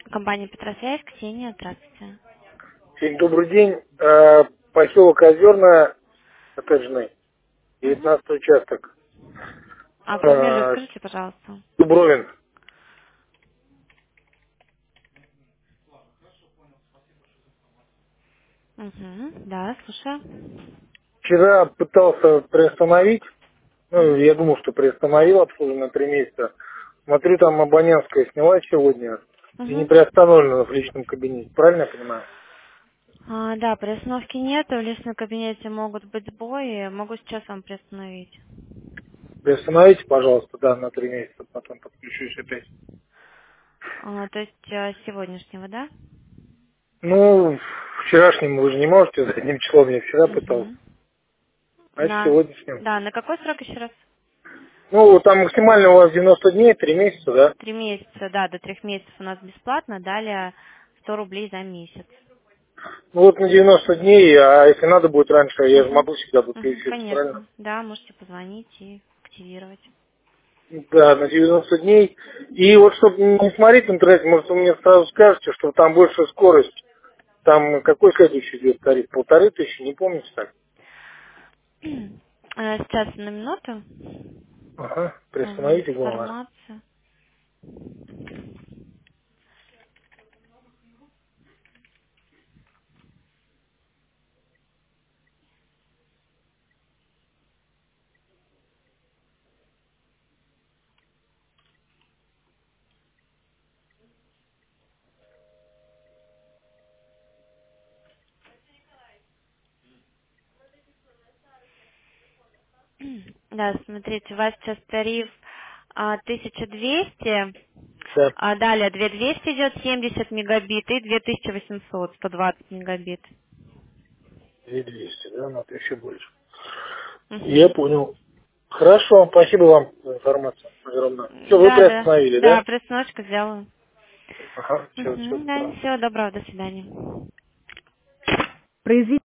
Компания Петросвязь, Ксения, здравствуйте. Добрый день. Поселок Озерное, коттеджный, Угу. 19 участок. А фамилию скажите, пожалуйста. Дубровин. Угу. Да, слушаю. Вчера пытался приостановить, Угу. я думал, что приостановил обслуживание на 3 месяца. Смотрю, там абонентская снялась сегодня и не Угу. приостановлена в личном кабинете. Правильно я понимаю? Да, приостановки нет, в личном кабинете могут быть сбои. Могу сейчас вам приостановить. Приостановите, пожалуйста, да, на 3 месяца, потом подключусь опять. То есть с сегодняшнего, да? Ну, вчерашним вы же не можете, задним числом я вчера пытался. Угу. Значит, сегодняшним. Да, на какой срок еще раз? Ну, там максимально у вас 90 дней, 3 месяца, да? 3 месяца, да, до 3 месяцев у нас бесплатно, далее 100 рублей за месяц. Ну вот на 90 дней, а если надо будет раньше, я же Угу. могу всегда Угу, подключиться, правильно? конечно. Да, можете позвонить и активировать. Да, на 90 дней. И вот чтобы не смотреть в интернете, может, вы мне сразу скажете, что там больше скорость. Там какой следующий идет тариф? 1500, не помните так? Сейчас на минуту. Ага, приостановите, главное. Информация. Да, смотрите, у вас сейчас тариф 1200, Да, далее 2200 идет 70 мегабит и 2800 120 мегабит. 2200, да, надо еще больше. Я Угу. понял. Хорошо, спасибо вам за информацию огромное. Все, вы Да, да, приостановили, да, да? приостановочку сделаю. Ага, все, все, Угу, да, добро. всего доброго, до свидания.